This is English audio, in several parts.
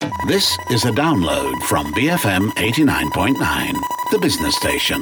This is a download from BFM 89.9, the business station.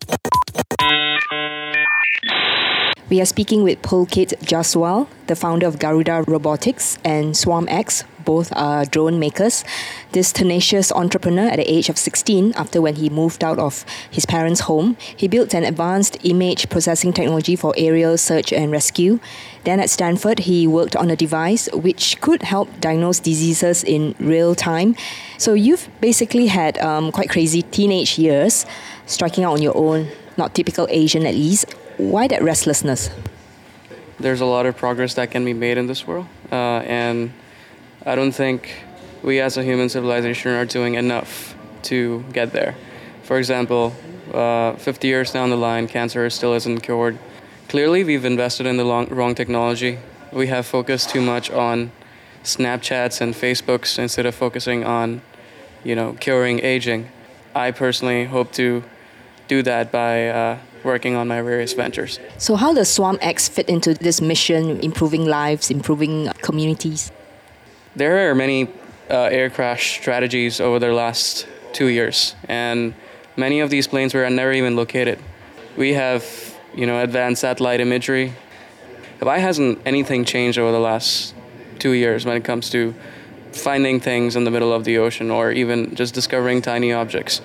We are speaking with Pulkit Jaswal, the founder of Garuda Robotics, and SwarmX. Both are drone makers. This tenacious entrepreneur at the age of 16, after when he moved out of his parents' home, he built an advanced image processing technology for aerial search and rescue. Then at Stanford, he worked on a device which could help diagnose diseases in real time. So you've basically had quite crazy teenage years, striking out on your own, not typical Asian at least. Why that restlessness? There's a lot of progress that can be made in this world, and I don't think we as a human civilization are doing enough to get there. For example, 50 years down the line, cancer still isn't cured. Clearly, we've invested in the wrong technology. We have focused too much on Snapchats and Facebooks instead of focusing on, curing aging. I personally hope to do that by working on my various ventures. So how does SwarmX fit into this mission, improving lives, improving communities? There are many air crash strategies over the last 2 years, and many of these planes were never even located. We have, advanced satellite imagery. Why hasn't anything changed over the last 2 years when it comes to finding things in the middle of the ocean or even just discovering tiny objects?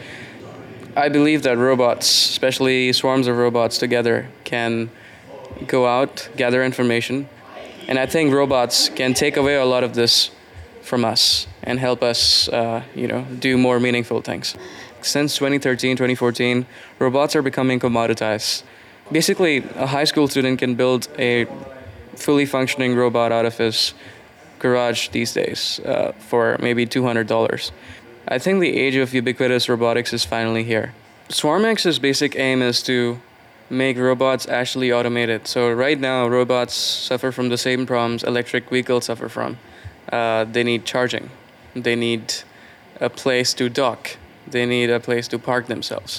I believe that robots, especially swarms of robots together, can go out, gather information, and I think robots can take away a lot of this from us and help us, do more meaningful things. Since 2013, 2014, robots are becoming commoditized. Basically, a high school student can build a fully functioning robot out of his garage these days for maybe $200. I think the age of ubiquitous robotics is finally here. SwarmX's basic aim is to make robots actually automated. So right now, robots suffer from the same problems electric vehicles suffer from. They need charging. They need a place to dock. They need a place to park themselves.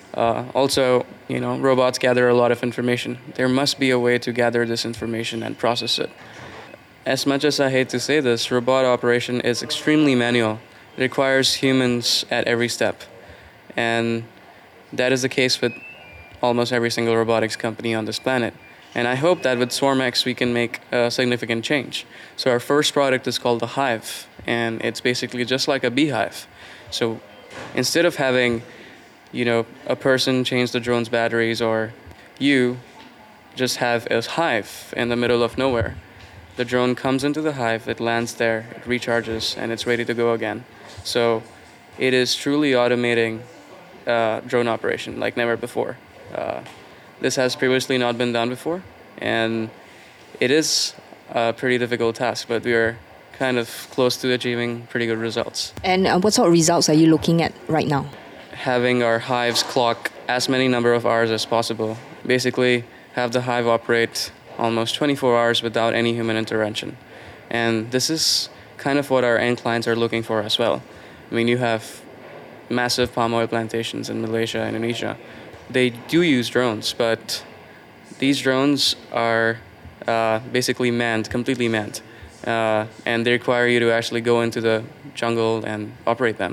Also, robots gather a lot of information. There must be a way to gather this information and process it. As much as I hate to say this, robot operation is extremely manual. It requires humans at every step. And that is the case with almost every single robotics company on this planet. And I hope that with SwarmX we can make a significant change. So our first product is called the Hive, and it's basically just like a beehive. So instead of having, a person change the drone's batteries, or you just have a hive in the middle of nowhere. The drone comes into the hive, it lands there, it recharges, and it's ready to go again. So it is truly automating drone operation like never before. This has previously not been done before, and it is a pretty difficult task, but we are kind of close to achieving pretty good results. And what sort of results are you looking at right now? Having our hives clock as many number of hours as possible. Basically, have the hive operate almost 24 hours without any human intervention. And this is kind of what our end clients are looking for as well. I mean, you have massive palm oil plantations in Malaysia, Indonesia. They do use drones, but these drones are basically manned, completely manned. And they require you to actually go into the jungle and operate them.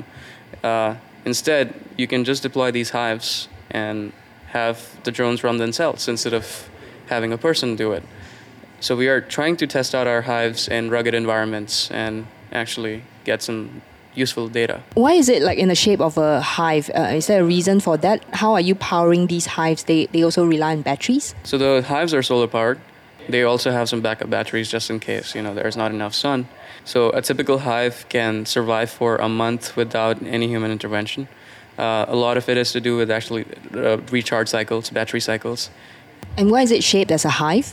Instead, you can just deploy these hives and have the drones run themselves instead of having a person do it. So we are trying to test out our hives in rugged environments and actually get some useful data. Why is it like in the shape of a hive? Is there a reason for that? How are you powering these hives? They also rely on batteries? So the hives are solar powered. They also have some backup batteries just in case, there's not enough sun. So a typical hive can survive for a month without any human intervention. A lot of it is to do with actually recharge cycles, battery cycles. And why is it shaped as a hive?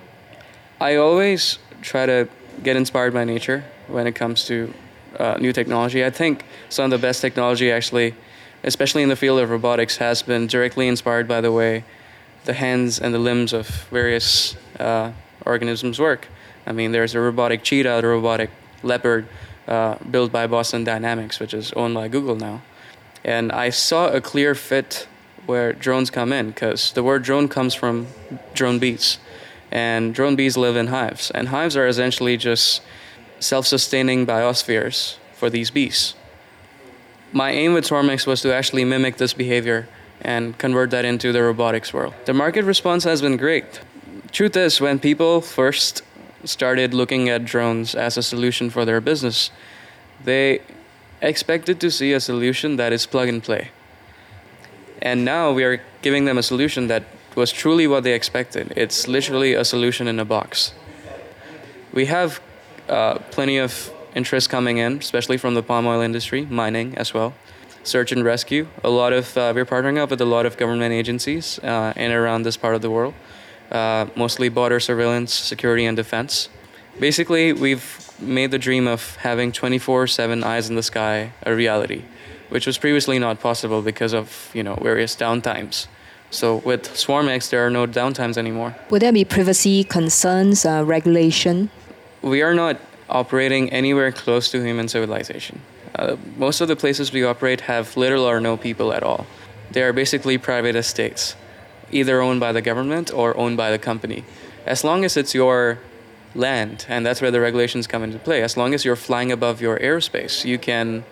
I always try to get inspired by nature when it comes to new technology. I think some of the best technology actually, especially in the field of robotics, has been directly inspired by the way the hands and the limbs of various organisms work. I mean, there's a robotic cheetah, a robotic leopard built by Boston Dynamics, which is owned by Google now. And I saw a clear fit where drones come in, because the word drone comes from drone bees. And drone bees live in hives. And hives are essentially just self-sustaining biospheres for these bees. My aim with SwarmX was to actually mimic this behavior and convert that into the robotics world. The market response has been great. Truth is, when people first started looking at drones as a solution for their business, they expected to see a solution that is plug and play. And now we are giving them a solution that was truly what they expected. It's literally a solution in a box. We have plenty of interest coming in, especially from the palm oil industry, mining as well, search and rescue. We're partnering up with a lot of government agencies in and around this part of the world, mostly border surveillance, security, and defense. Basically, we've made the dream of having 24/7 eyes in the sky a reality, which was previously not possible because of various downtimes. So with SwarmX, there are no downtimes anymore. Would there be privacy concerns, regulation? We are not operating anywhere close to human civilization. Most of the places we operate have little or no people at all. They are basically private estates, either owned by the government or owned by the company. As long as it's your land, and that's where the regulations come into play, as long as you're flying above your airspace, you can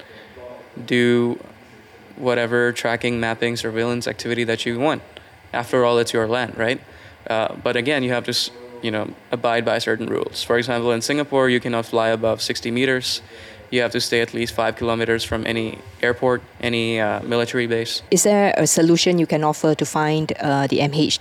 do whatever tracking, mapping, surveillance activity that you want. After all, it's your land, right? But again, you have to abide by certain rules. For example, in Singapore, you cannot fly above 60 meters. You have to stay at least 5 kilometers from any airport, any military base. Is there a solution you can offer to find the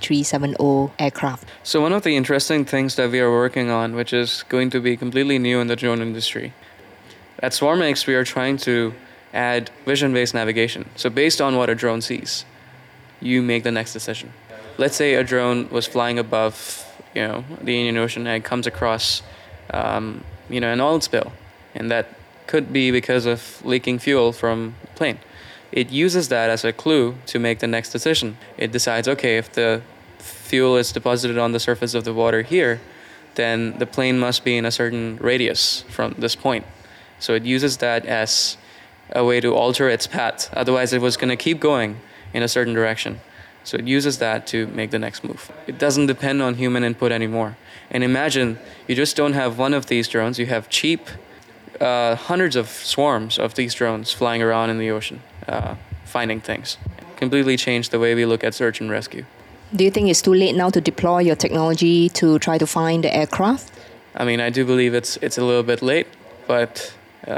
MH370 aircraft? So one of the interesting things that we are working on, which is going to be completely new in the drone industry, at SwarmX, we are trying to add vision-based navigation. So based on what a drone sees, you make the next decision. Let's say a drone was flying above the Indian Ocean and it comes across an oil spill, and that could be because of leaking fuel from the plane. It uses that as a clue to make the next decision. It decides, okay, if the fuel is deposited on the surface of the water here, then the plane must be in a certain radius from this point. So it uses that as a way to alter its path. Otherwise, it was going to keep going in a certain direction. So it uses that to make the next move. It doesn't depend on human input anymore. And imagine you just don't have one of these drones. You have cheap hundreds of swarms of these drones flying around in the ocean, finding things. Completely changed the way we look at search and rescue. Do you think it's too late now to deploy your technology to try to find the aircraft? I mean, I do believe it's a little bit late, but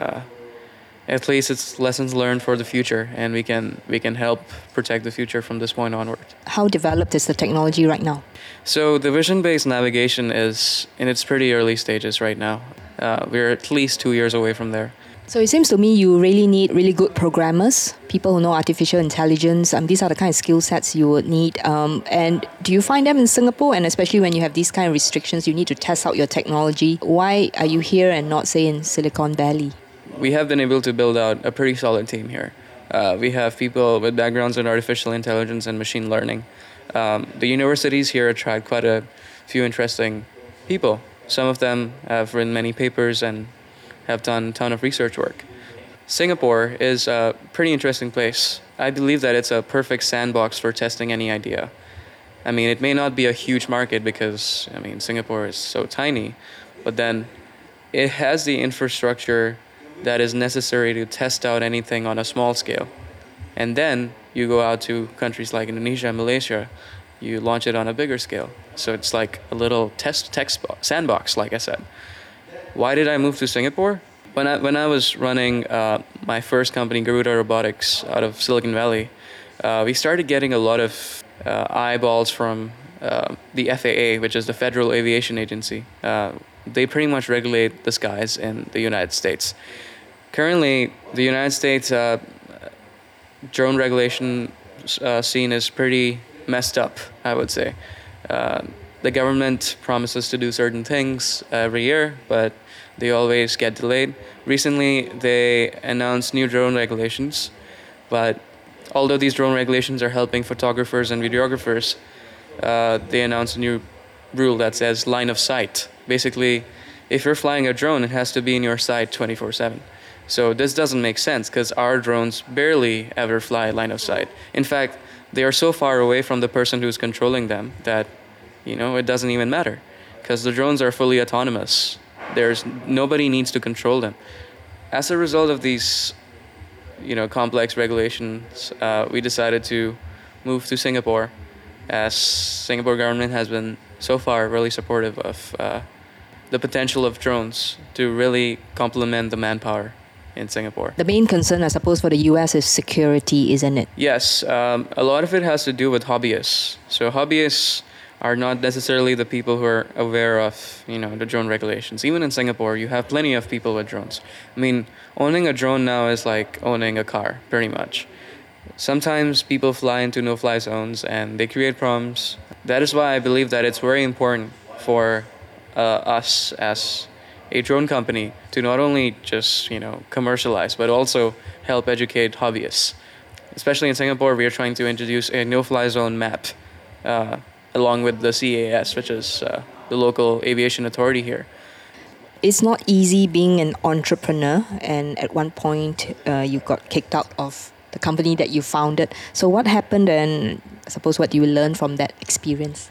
at least it's lessons learned for the future, and we can help protect the future from this point onward. How developed is the technology right now? So the vision-based navigation is in its pretty early stages right now. We're at least 2 years away from there. So it seems to me you really need really good programmers, people who know artificial intelligence. These are the kind of skill sets you would need. And do you find them in Singapore? And especially when you have these kind of restrictions, you need to test out your technology. Why are you here and not, say, in Silicon Valley? We have been able to build out a pretty solid team here. We have people with backgrounds in artificial intelligence and machine learning. The universities here attract quite a few interesting people. Some of them have written many papers and have done a ton of research work. Singapore is a pretty interesting place. I believe that it's a perfect sandbox for testing any idea. I mean, it may not be a huge market because, Singapore is so tiny, but then it has the infrastructure that is necessary to test out anything on a small scale. And then you go out to countries like Indonesia and Malaysia, you launch it on a bigger scale. So it's like a little sandbox, like I said. Why did I move to Singapore? When I was running my first company, Garuda Robotics, out of Silicon Valley, we started getting a lot of eyeballs from the FAA, which is the Federal Aviation Agency. They pretty much regulate the skies in the United States. Currently, the United States drone regulation scene is pretty messed up, I would say. The government promises to do certain things every year, but they always get delayed. Recently, they announced new drone regulations, but although these drone regulations are helping photographers and videographers, they announced a new rule that says line of sight. Basically, if you're flying a drone, it has to be in your sight 24/7. So this doesn't make sense because our drones barely ever fly line of sight. In fact, they are so far away from the person who's controlling them that, it doesn't even matter because the drones are fully autonomous. Nobody needs to control them. as a result of these, complex regulations, we decided to move to Singapore, as Singapore government has been so far really supportive of the potential of drones to really complement the manpower in Singapore. The main concern, I suppose, for the US is security, isn't it? Yes, a lot of it has to do with hobbyists. So hobbyists are not necessarily the people who are aware of, the drone regulations. Even in Singapore, you have plenty of people with drones. I mean, owning a drone now is like owning a car, pretty much. Sometimes people fly into no-fly zones and they create problems. That is why I believe that it's very important for us as a drone company to not only just, commercialize, but also help educate hobbyists. Especially in Singapore, we are trying to introduce a no-fly zone map along with the CAS, which is the local aviation authority here. It's not easy being an entrepreneur, and at one point you got kicked out of the company that you founded. So what happened, and I suppose what you learned from that experience?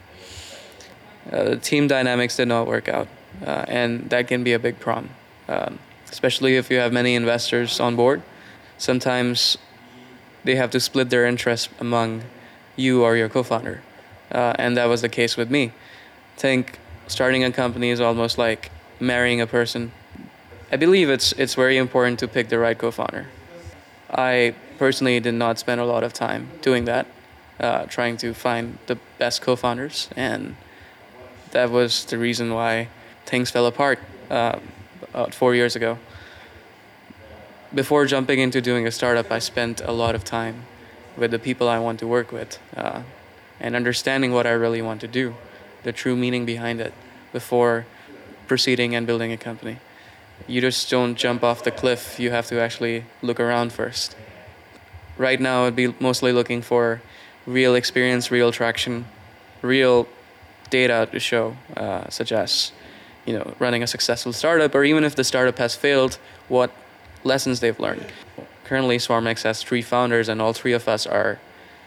The team dynamics did not work out, and that can be a big problem, especially if you have many investors on board. Sometimes they have to split their interest among you or your co-founder, and that was the case with me. I think starting a company is almost like marrying a person. I believe it's very important to pick the right co-founder. I personally did not spend a lot of time doing that, trying to find the best co-founders, and that was the reason why things fell apart about 4 years ago. Before jumping into doing a startup, I spent a lot of time with the people I want to work with and understanding what I really want to do, the true meaning behind it, before proceeding and building a company. You just don't jump off the cliff. You have to actually look around first. Right now, I'd be mostly looking for real experience, real traction, real data to show, such as, running a successful startup, or even if the startup has failed, what lessons they've learned. Currently, SwarmX has 3 founders, and all 3 of us are.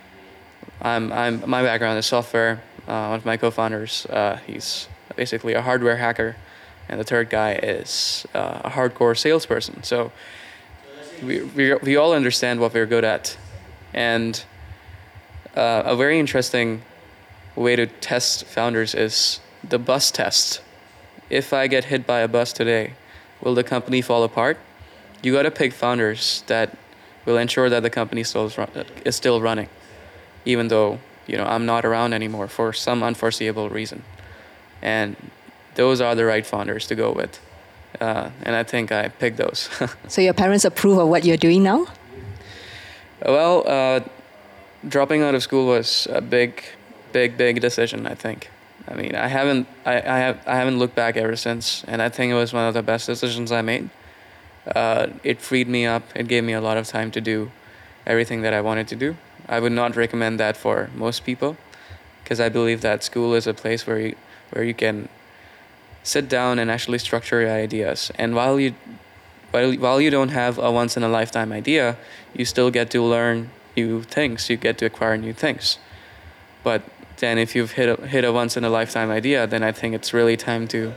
My background is software. One of my co-founders, he's basically a hardware hacker. And the third guy is a hardcore salesperson. So we all understand what we're good at. And a very interesting way to test founders is the bus test. If I get hit by a bus today, will the company fall apart? You got to pick founders that will ensure that the company is still running, even though I'm not around anymore for some unforeseeable reason. And those are the right founders to go with. And I think I picked those. So your parents approve of what you're doing now? Well, dropping out of school was a big decision, I think. I mean, I haven't looked back ever since, and I think it was one of the best decisions I made. It freed me up. It gave me a lot of time to do everything that I wanted to do. I would not recommend that for most people, because I believe that school is a place where you can sit down and actually structure your ideas. And while you don't have a once in a lifetime idea, you still get to learn new things. You get to acquire new things. But then if you've hit a once in a lifetime idea, then I think it's really time to,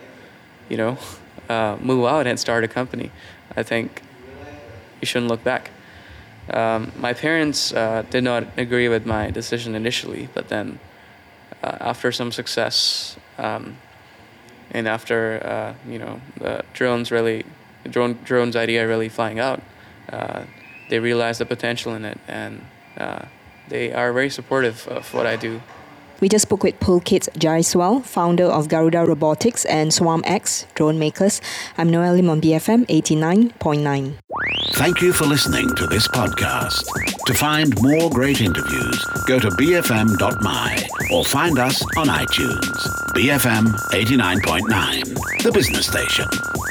move out and start a company. I think you shouldn't look back. My parents did not agree with my decision initially, but then after some success, and after the drones idea really flying out, they realized the potential in it, and they are very supportive of what I do. We just spoke with Pulkit Jaiswal, founder of Garuda Robotics and SwarmX drone makers. I'm Noelle Lim on BFM 89.9. Thank you for listening to this podcast. To find more great interviews, go to bfm.my or find us on iTunes. BFM 89.9, the business station.